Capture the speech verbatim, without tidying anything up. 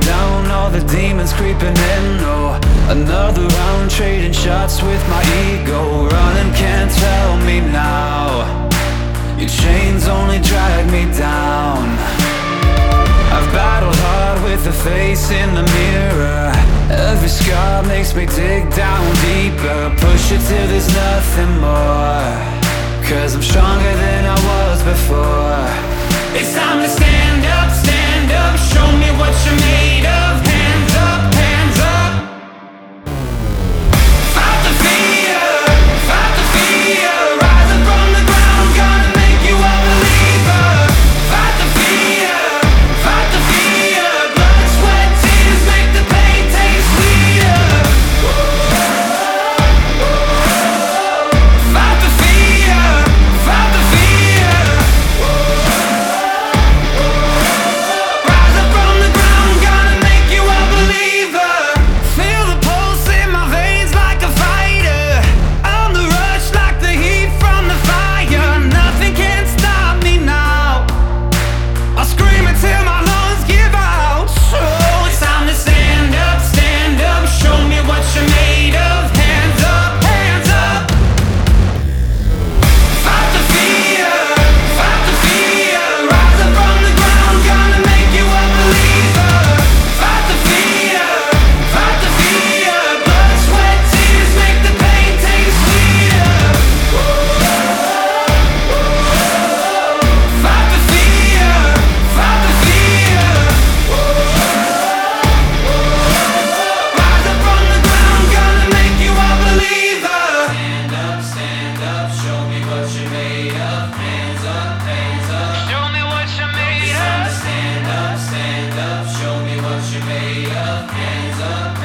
down, all the demons creeping in. Oh, another round, trading shots with my ego. Running can't tell me now. Your chains only drag me down. I've battled hard with the face in the mirror. Every scar makes me dig down deeper. Push it till there's nothing more, 'cause I'm stronger than I was before. It's time to stand up, stand up. Show me what you're made of. Hands up, hands up. Fight the fear, fight the fear. Rise up from the ground, gonna make you a believer. Fight the fear, fight the fear. Blood, sweat, tears make the pain taste sweeter. Fight the fear, fight the fear. Rise up from the ground, gonna make you a believer. Feel the pulse in my veins like a fighter. On the rush like the heat from the fire. Nothing can stop me now. I'll scream until my lungs give out. So it's time to stand up, stand up. Show me what you're made of. Hands up, hands up. Fight the fear, fight the fear. Rise up from the ground, gonna make you a believer. Fight the fear, fight the fear. Blood, sweat, tears make the pain taste sweeter. Fight the fear, fight the fear. Rise up from the ground, gonna make you a believer. Stand up, stand up, show me what you're made of. Hands up, hands up. Show me what you're made of. Stand up, stand up, show me what you're made of. Hands up,